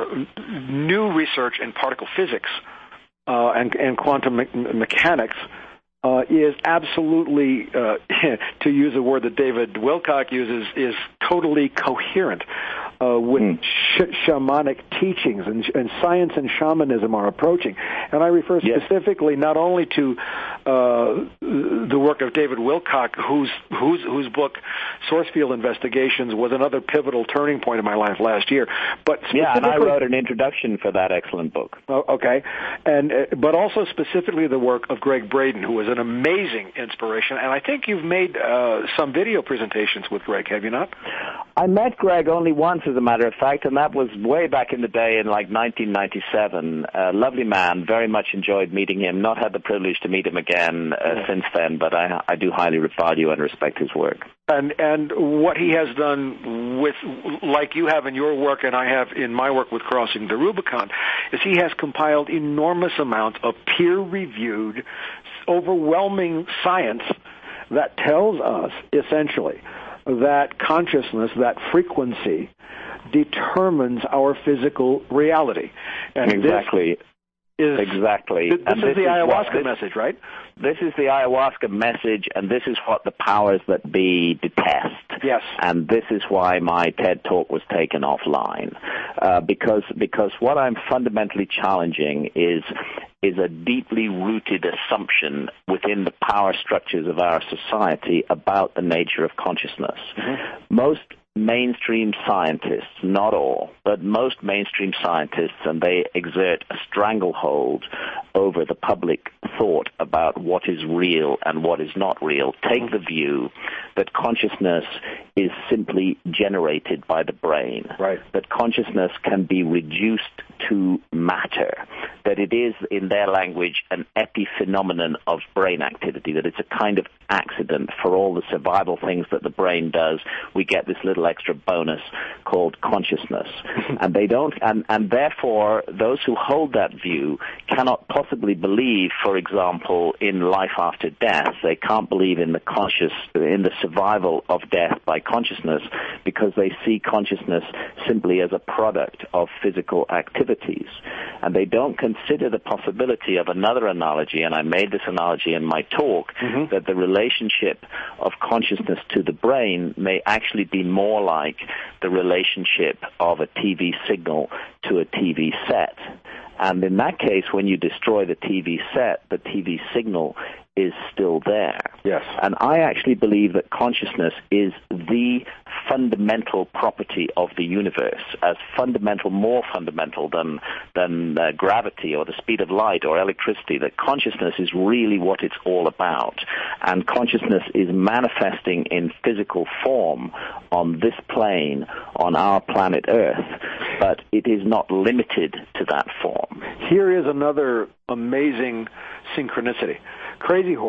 new research in particle physics uh, and and quantum me- mechanics Uh, is absolutely, uh, to use a word that David Wilcock uses, is totally coherent uh, with mm. sh- shamanic teachings, and, and science and shamanism are approaching. And I refer yes. specifically not only to uh, the work of David Wilcock, whose, whose, whose book, Source Field Investigations, was another pivotal turning point in my life last year, but yeah, and I wrote an introduction for that excellent book. Oh, okay, and uh, but also specifically the work of Greg Braden, who was an amazing inspiration, and I think you've made uh, some video presentations with Greg, have you not? I met Greg only once, as a matter of fact, and that was way back in the day in like nineteen ninety-seven. A lovely man, very much enjoyed meeting him. Not had the privilege to meet him again uh, yeah. since then, but I, I do highly value and respect his work. And and what he has done with, like you have in your work and I have in my work with Crossing the Rubicon, is he has compiled enormous amounts of peer-reviewed, overwhelming science that tells us, essentially, that consciousness, that frequency, determines our physical reality. And exactly. Is, exactly. This, and is this the is ayahuasca this, message, right? This is the ayahuasca message, and this is what the powers that be detest. Yes. And this is why my TED Talk was taken offline. Uh, because because what I'm fundamentally challenging is is a deeply rooted assumption within the power structures of our society about the nature of consciousness. Mm-hmm. Most mainstream scientists, not all, but most mainstream scientists, and they exert a stranglehold over the public thought about what is real and what is not real, take the view that consciousness is simply generated by the brain, right. that consciousness can be reduced to matter, that it is, in their language, an epiphenomenon of brain activity, that it's a kind of accident. For all the survival things that the brain does, we get this little extra bonus called consciousness. and they don't, and, and therefore, those who hold that view cannot possibly believe, for example, in life after death. They can't believe in the conscious, in the survival of death by consciousness, because they see consciousness simply as a product of physical activities. And they don't consider the possibility of another analogy, and I made this analogy in my talk, mm-hmm. that the relationship of consciousness to the brain may actually be more like the relationship of a T V signal to a T V set. And in that case, when you destroy the T V set, the T V signal is still there. Yes. And I actually believe that consciousness is the fundamental property of the universe, as fundamental, more fundamental than than uh, gravity or the speed of light or electricity, that consciousness is really what it's all about. And consciousness is manifesting in physical form on this plane, on our planet Earth, but it is not limited to that form. Here is another amazing synchronicity. Crazy Horse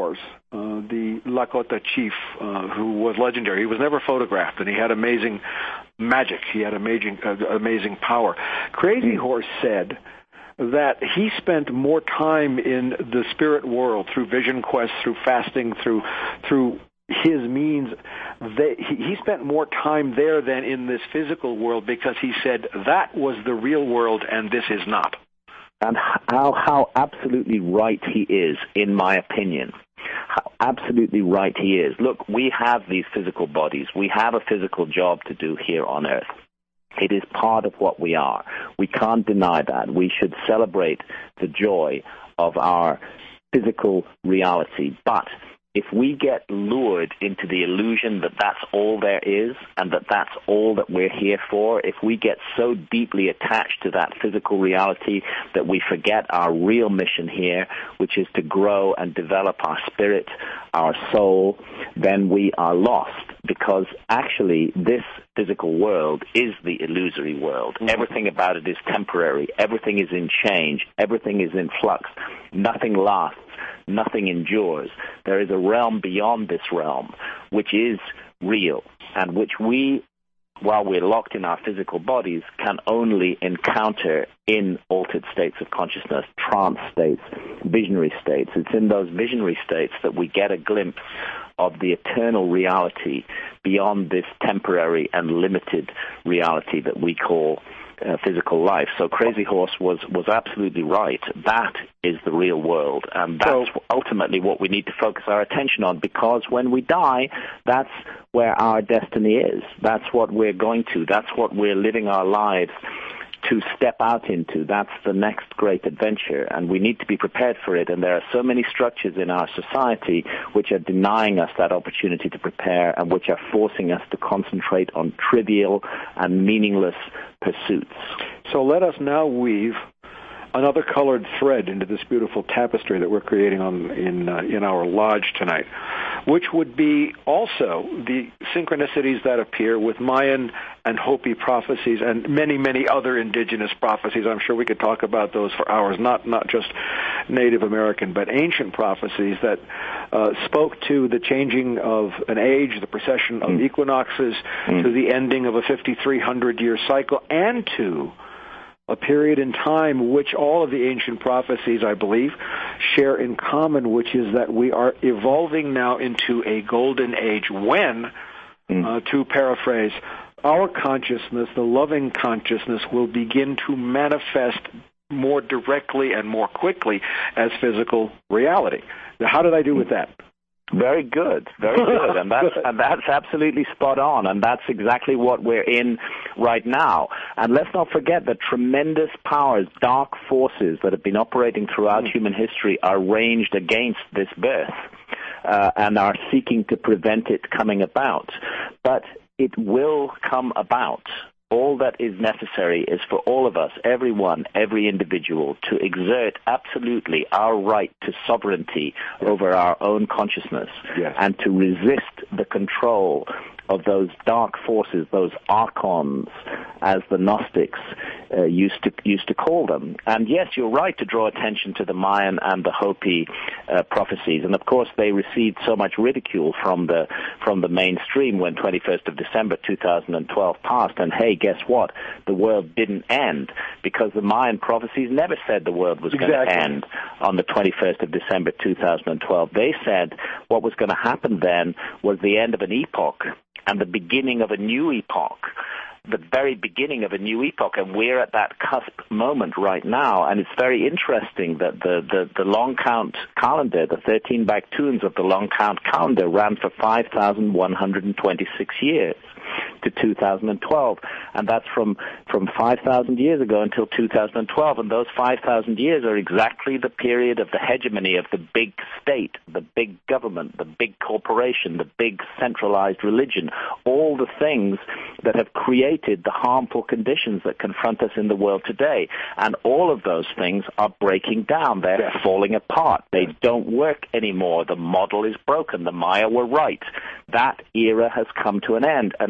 uh, the Lakota chief, uh, who was legendary. He was never photographed, and he had amazing magic. He had amazing, uh, amazing power. Crazy Horse said that he spent more time in the spirit world through vision quests, through fasting, through through his means. They, he, he spent more time there than in this physical world because he said that was the real world and this is not. And how how absolutely right he is, in my opinion. How absolutely right he is. Look, we have these physical bodies. We have a physical job to do here on Earth. It is part of what we are. We can't deny that. We should celebrate the joy of our physical reality. But if we get lured into the illusion that that's all there is and that that's all that we're here for, if we get so deeply attached to that physical reality that we forget our real mission here, which is to grow and develop our spirit, our soul, then we are lost, because actually this physical world is the illusory world. Mm-hmm. Everything about it is temporary. Everything is in change. Everything is in flux. Nothing lasts. Nothing endures. There is a realm beyond this realm, which is real, and which we, while we're locked in our physical bodies, can only encounter in altered states of consciousness, trance states, visionary states. It's in those visionary states that we get a glimpse of the eternal reality beyond this temporary and limited reality that we call Uh, physical life. So Crazy Horse was, was absolutely right. That is the real world, and that's so, ultimately what we need to focus our attention on, because when we die, that's where our destiny is. That's what we're going to. That's what we're living our lives to step out into. That's the next great adventure, and we need to be prepared for it. And there are so many structures in our society which are denying us that opportunity to prepare, and which are forcing us to concentrate on trivial and meaningless pursuits. So let us now weave another colored thread into this beautiful tapestry that we're creating on in uh, in our lodge tonight, which would be also the synchronicities that appear with Mayan and Hopi prophecies and many, many other indigenous prophecies. I'm sure we could talk about those for hours, not not just Native American, but ancient prophecies that uh, spoke to the changing of an age, the precession of mm. equinoxes, mm. to the ending of a fifty-three hundred year cycle, and to a period in time which all of the ancient prophecies, I believe, share in common, which is that we are evolving now into a golden age when, mm. uh, to paraphrase, our consciousness, the loving consciousness, will begin to manifest more directly and more quickly as physical reality. Now, how did I do with that? Very good, very good, and that's, and that's absolutely spot on, and that's exactly what we're in right now. And let's not forget that tremendous powers, dark forces that have been operating throughout mm. human history are ranged against this birth uh, and are seeking to prevent it coming about. But it will come about. All that is necessary is for all of us, everyone, every individual, to exert absolutely our right to sovereignty over our own consciousness, yes. and to resist the control of those dark forces, those archons, as the Gnostics uh, used to used to call them. And yes, you're right to draw attention to the Mayan and the Hopi uh, prophecies. And of course, they received so much ridicule from the from the mainstream when twenty-first of December two thousand twelve passed. And hey, guess what? The world didn't end, because the Mayan prophecies never said the world was exactly. going to end on the twenty-first of December two thousand twelve. They said what was going to happen then was the end of an epoch and the beginning of a new epoch, the very beginning of a new epoch, and we're at that cusp moment right now. And it's very interesting that the, the, the long count calendar, the thirteen Baktuns of the long count calendar, ran for five thousand one hundred twenty-six years to two thousand twelve, and that's from from five thousand years ago until two thousand twelve, and those five thousand years are exactly the period of the hegemony of the big state, the big government, the big corporation, the big centralized religion, all the things that have created the harmful conditions that confront us in the world today. And all of those things are breaking down. They're yes. falling apart. They yes. don't work anymore. The model is broken. The Maya were right. That era has come to an end, and a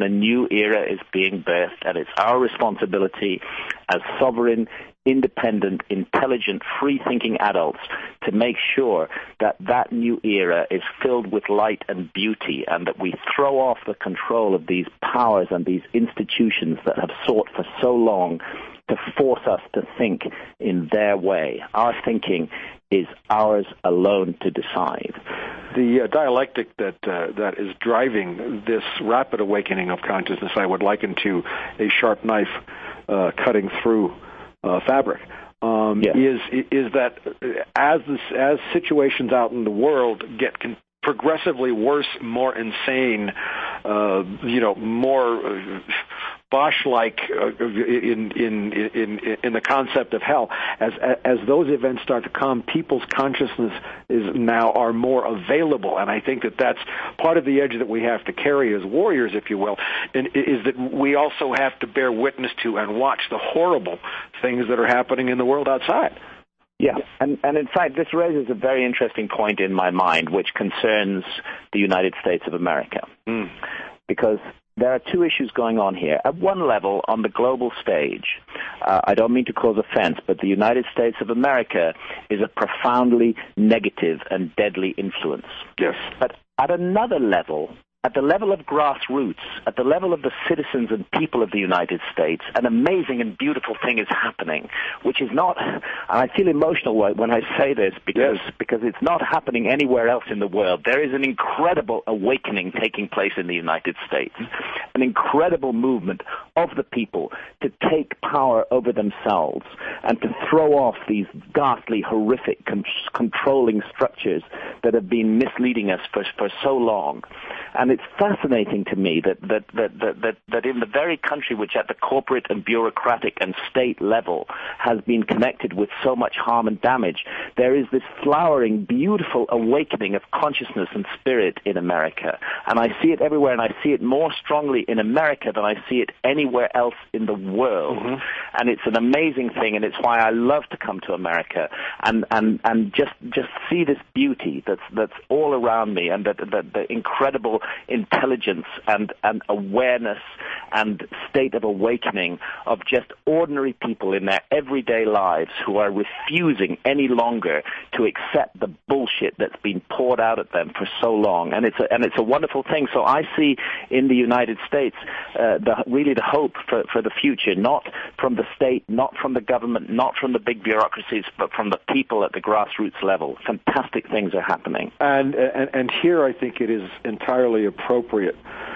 a new era is being birthed, and it's our responsibility as sovereign, independent, intelligent, free-thinking adults to make sure that that new era is filled with light and beauty, and that we throw off the control of these powers and these institutions that have sought for so long to force us to think in their way. Our thinking is ours alone to decide. The uh, dialectic that uh, that is driving this rapid awakening of consciousness, I would liken to a sharp knife uh, cutting through uh, fabric. Um, yes. Is is that as this, as situations out in the world get con- progressively worse, more insane, uh, you know, more uh, Bosch-like uh, in, in in in the concept of hell. As as those events start to come, people's consciousness is now are more available, and I think that that's part of the edge that we have to carry as warriors, if you will, and is that we also have to bear witness to and watch the horrible things that are happening in the world outside. Yeah, and, and in fact, this raises a very interesting point in my mind, which concerns the United States of America. Mm. Because there are two issues going on here. At one level, on the global stage, uh, I don't mean to cause offense, but the United States of America is a profoundly negative and deadly influence. Yes. But at another level, at the level of grassroots, at the level of the citizens and people of the United States, an amazing and beautiful thing is happening, which is not, and I feel emotional when I say this because, yes. because it's not happening anywhere else in the world. There is an incredible awakening taking place in the United States, an incredible movement of the people to take power over themselves and to throw off these ghastly, horrific, con- controlling structures that have been misleading us for, for so long. And it's fascinating to me that, that, that, that, that, that in the very country which at the corporate and bureaucratic and state level has been connected with so much harm and damage, there is this flowering, beautiful awakening of consciousness and spirit in America. And I see it everywhere, and I see it more strongly in America than I see it anywhere else in the world. Mm-hmm. And it's an amazing thing, and it's why I love to come to America and, and, and just, just see this beauty that's, that's all around me, and that, that the incredible intelligence and, and awareness and state of awakening of just ordinary people in their everyday lives who are refusing any longer to accept the bullshit that's been poured out at them for so long. And it's a, and it's a wonderful thing. So I see in the United States uh, the, really the hope for, for the future, not from the state, not from the government, not from the big bureaucracies, but from the people at the grassroots level. Fantastic things are happening. And, and, and here I think it is entirely appropriate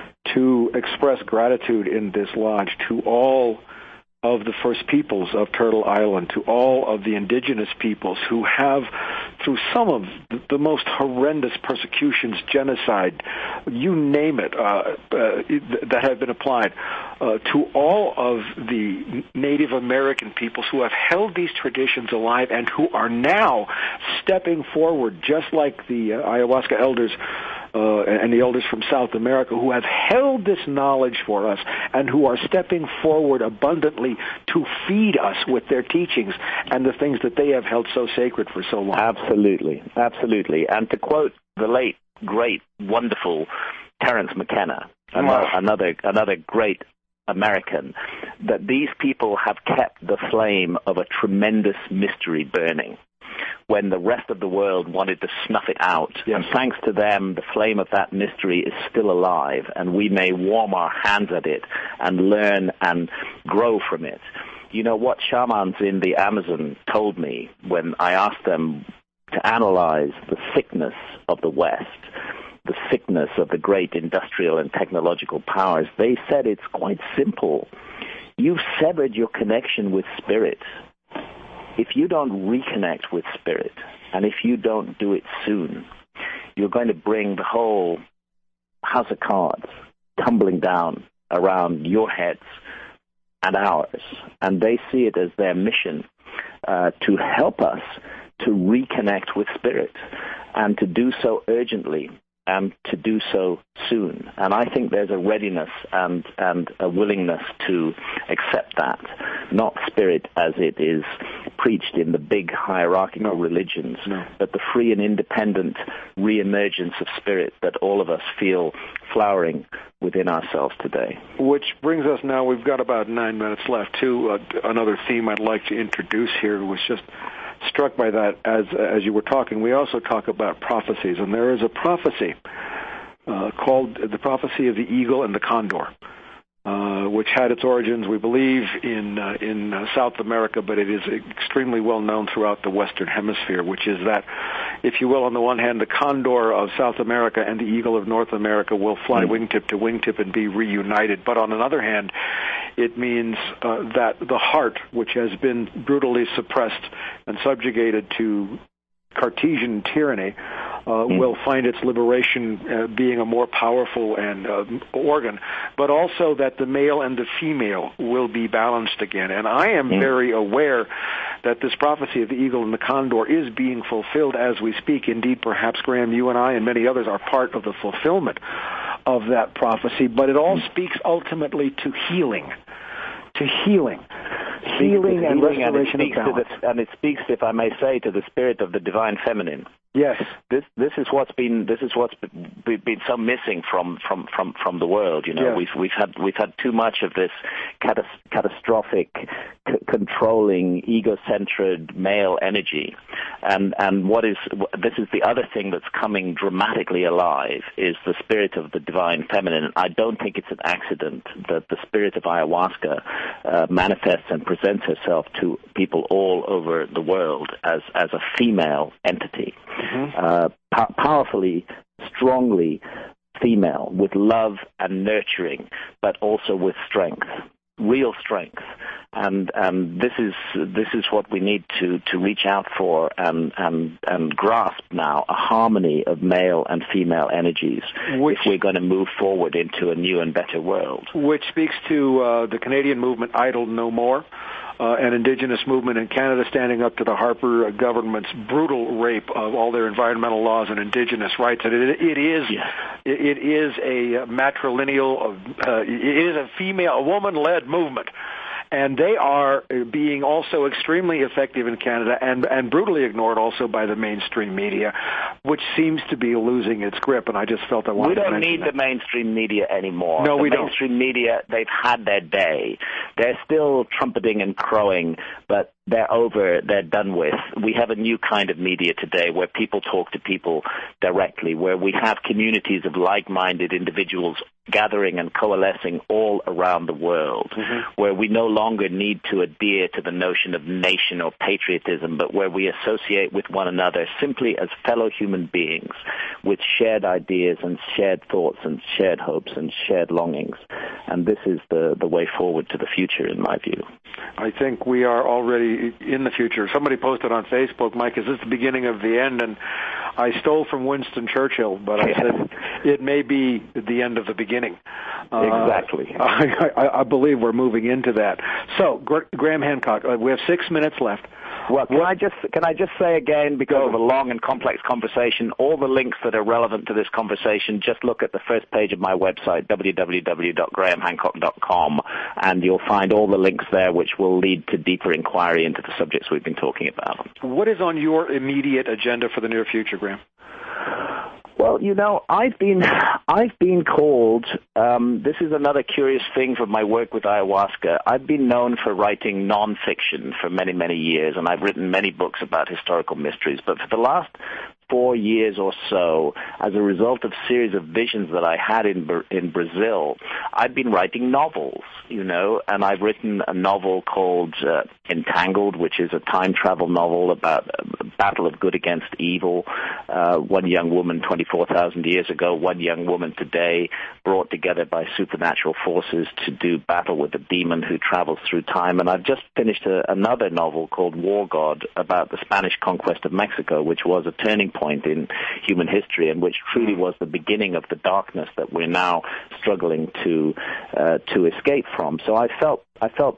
to express gratitude in this lodge to all of the First Peoples of Turtle Island, to all of the indigenous peoples who have, through some of the most horrendous persecutions, genocide, you name it, uh, uh, that have been applied, uh, to all of the Native American peoples who have held these traditions alive and who are now stepping forward, just like the uh, ayahuasca elders Uh, and the elders from South America who have held this knowledge for us and who are stepping forward abundantly to feed us with their teachings and the things that they have held so sacred for so long. Absolutely, absolutely. And to quote the late, great, wonderful Terence McKenna, another, another, another great American, that these people have kept the flame of a tremendous mystery burning when the rest of the world wanted to snuff it out. Yes. And thanks to them, the flame of that mystery is still alive, and we may warm our hands at it and learn and grow from it. You know, what shamans in the Amazon told me when I asked them to analyze the sickness of the West, the sickness of the great industrial and technological powers, they said it's quite simple. You've severed your connection with spirit. If you don't reconnect with spirit, and if you don't do it soon, you're going to bring the whole house of cards tumbling down around your heads and ours. And they see it as their mission uh, to help us to reconnect with spirit, and to do so urgently. and to do so soon. And I think there's a readiness and, and a willingness to accept that, not spirit as it is preached in the big hierarchical religions, No. but the free and independent reemergence of spirit that all of us feel flowering within ourselves today. Which brings us now, we've got about nine minutes left, to uh, another theme I'd like to introduce here. Was just struck by that as as you were talking. We also talk about prophecies, and there is a prophecy uh, called the prophecy of the eagle and the condor, uh, which had its origins, we believe, in uh, in uh, South America, but it is extremely well known throughout the Western Hemisphere, which is that, if you will, on the one hand, the condor of South America and the eagle of North America will fly Mm-hmm. wingtip to wingtip and be reunited. But on another hand, it means uh, that the heart, which has been brutally suppressed and subjugated to Cartesian tyranny, uh, mm. will find its liberation uh, being a more powerful and uh, organ, but also that the male and the female will be balanced again. And I am mm. very aware that this prophecy of the eagle and the condor is being fulfilled as we speak. Indeed, perhaps, Graham, you and I and many others are part of the fulfillment of that prophecy, but it all mm. speaks ultimately to healing, to healing. Healing and healing, restoration and it, speaks of balance. to the, and it speaks, if I may say, to the spirit of the divine feminine. Yes, this this is what's been this is what's been, been so missing from, from, from, from the world. You know, yes. we've we've had we've had too much of this catas- catastrophic, c- controlling, ego-centered male energy, and and what is this is the other thing that's coming dramatically alive is the spirit of the divine feminine. I don't think it's an accident that the spirit of ayahuasca uh, manifests and presents herself to people all over the world as as a female entity. Mm-hmm. Uh, po- powerfully, strongly female, with love and nurturing, but also with strength, real strength. And and this is this is what we need to, to reach out for and, and and grasp now, a harmony of male and female energies, which, if we're going to move forward into a new and better world. Which speaks to uh, the Canadian movement, Idle No More. Uh, an indigenous movement in Canada standing up to the Harper government's brutal rape of all their environmental laws and indigenous rights. And it, it is, yeah. it, it is a matrilineal, uh, it is a female, a woman-led movement. And they are being also extremely effective in Canada and, and brutally ignored also by the mainstream media, which seems to be losing its grip. And I just felt I wanted We don't to mention need that. the mainstream media anymore. No, the we don't. The mainstream media, they've had their day. They're still trumpeting and crowing, but they're over, they're done with. We have a new kind of media today where people talk to people directly, where we have communities of like-minded individuals gathering and coalescing all around the world, mm-hmm. where we no longer need to adhere to the notion of nation or patriotism, but where we associate with one another simply as fellow human beings with shared ideas and shared thoughts and shared hopes and shared longings. And this is the, the way forward to the future, in my view. I think we are already in the future. Somebody posted on Facebook, Mike, is this the beginning of the end? And I stole from Winston Churchill, but I said it may be the end of the beginning. Uh, exactly. I, I, I believe we're moving into that. So, Gra- Graham Hancock, uh, we have six minutes left. Well, can I just can I just say again, because of a long and complex conversation, all the links that are relevant to this conversation, just look at the first page of my website, w w w dot graham hancock dot com, and you'll find all the links there which will lead to deeper inquiry into the subjects we've been talking about. What is on your immediate agenda for the near future, Graham? Well, you know, I've been I've been called, um, this is another curious thing from my work with ayahuasca. I've been known for writing nonfiction for many, many years, and I've written many books about historical mysteries. But for the last four years or so, as a result of a series of visions that I had in in Brazil, I've been writing novels, you know, and I've written a novel called uh, Entangled, which is a time travel novel about a battle of good against evil. Uh, one young woman twenty-four thousand years ago, one young woman today, brought together by supernatural forces to do battle with a demon who travels through time. And I've just finished a, another novel called War God about the Spanish conquest of Mexico, which was a turning point in human history and which truly was the beginning of the darkness that we're now struggling to uh, to escape from. So I felt I felt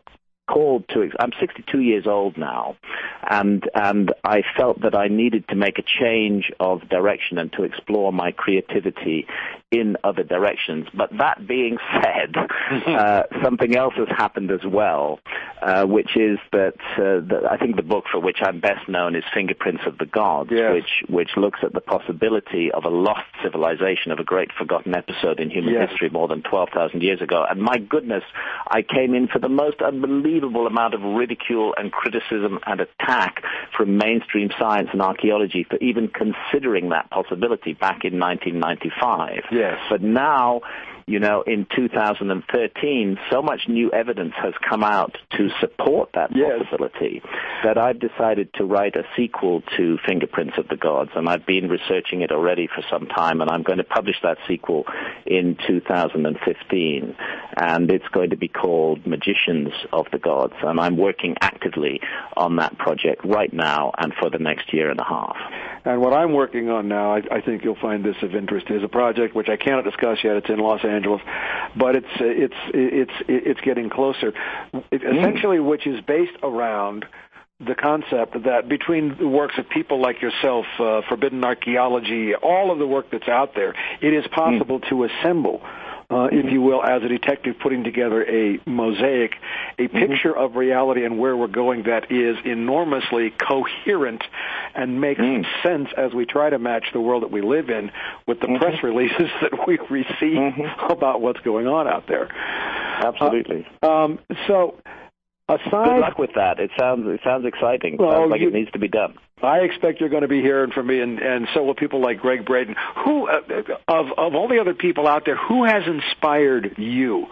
called to, I'm sixty-two years old now, and and I felt that I needed to make a change of direction and to explore my creativity in other directions. But that being said, uh, something else has happened as well, uh, which is that, uh, the, I think the book for which I'm best known is Fingerprints of the Gods, yes. which which looks at the possibility of a lost civilization, of a great forgotten episode in human yes. history more than twelve thousand years ago. And my goodness, I came in for the most unbelievable amount of ridicule and criticism and attack from mainstream science and archaeology for even considering that possibility back in nineteen ninety-five. Yes. But now, you know, in two thousand thirteen, so much new evidence has come out to support that yes. possibility that I've decided to write a sequel to Fingerprints of the Gods, and I've been researching it already for some time, and I'm going to publish that sequel in two thousand fifteen, and it's going to be called Magicians of the Gods, and I'm working actively on that project right now and for the next year and a half. And what I'm working on now, I, I think you'll find this of interest, is a project which I cannot discuss yet. It's in Los Angeles, but it's it's it's it's getting closer. It, essentially, which is based around the concept that between the works of people like yourself, uh, Forbidden Archaeology, all of the work that's out there, it is possible mm. to assemble, uh, if you will, as a detective putting together a mosaic, a picture mm-hmm. of reality and where we're going that is enormously coherent and makes mm. sense as we try to match the world that we live in with the mm-hmm. press releases that we receive mm-hmm. about what's going on out there. Absolutely. Uh, um, so... Aside, good luck with that. It sounds it sounds exciting. Well, sounds like you, it needs to be done. I expect you're going to be hearing from me, and, and so will people like Greg Braden. Who uh, of of all the other people out there, who has inspired you?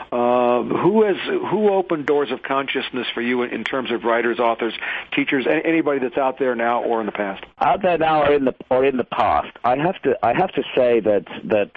Uh, who has who opened doors of consciousness for you in, in terms of writers, authors, teachers, anybody that's out there now or in the past? Out there now or in the or in the past. I have to I have to say that that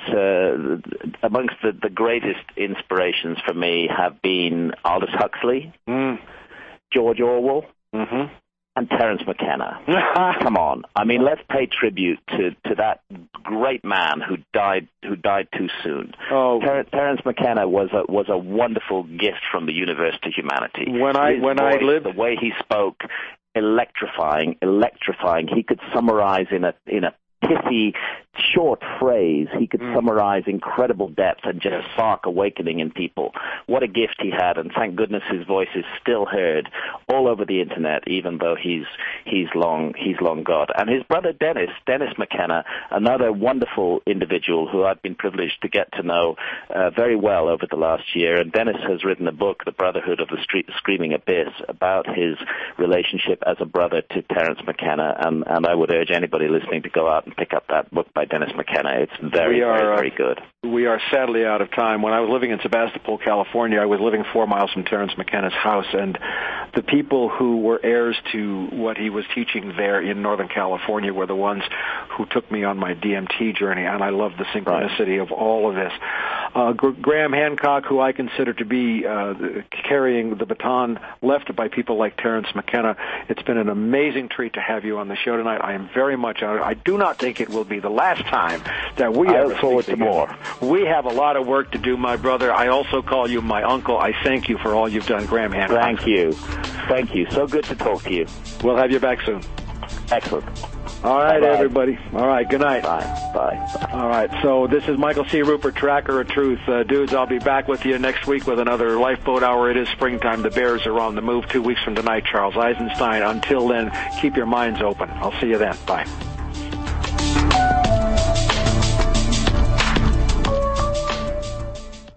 uh, amongst the, the greatest inspirations for me have been Aldous Huxley, mm. George Orwell, mm-hmm. and Terence McKenna. Come on, I mean, let's pay tribute to, to that great man who died who died too soon. Oh, Ter- Terence McKenna was a was a wonderful gift from the universe to humanity. When I His when voice, I lived, the way he spoke, electrifying, electrifying. He could summarize in a in a pithy, short phrase. He could mm. summarize incredible depth and just yes. spark awakening in people. What a gift he had, and thank goodness his voice is still heard all over the internet, even though he's he's long he's long gone. And his brother Dennis, Dennis McKenna, another wonderful individual who I've been privileged to get to know uh, very well over the last year. And Dennis has written a book, The Brotherhood of the Street, Screaming Abyss, about his relationship as a brother to Terence McKenna. And, and I would urge anybody listening to go out and pick up that book by Dennis McKenna. It's very, we are, very, very good. We are sadly out of time. When I was living in Sebastopol, California, I was living four miles from Terence McKenna's house, and the people who were heirs to what he was teaching there in Northern California were the ones who took me on my D M T journey, and I love the synchronicity right. of all of this. Uh, G- Graham Hancock, who I consider to be uh, carrying the baton left by people like Terence McKenna, it's been an amazing treat to have you on the show tonight. I am very much honored. I do not think it will be the last time that we I ever look forward to more. We have a lot of work to do, my brother. I also call you my uncle. I thank you for all you've done, Graham Hancock. Thank you. Thank you. So good to talk to you. We'll have you back soon. Excellent. All right, Bye-bye. everybody. All right, good night. Bye. Bye. Bye. All right, so this is Michael C. Rupert, Tracker of Truth. Uh, dudes, I'll be back with you next week with another Lifeboat Hour. It is springtime. The Bears are on the move two weeks from tonight. Charles Eisenstein. Until then, keep your minds open. I'll see you then. Bye.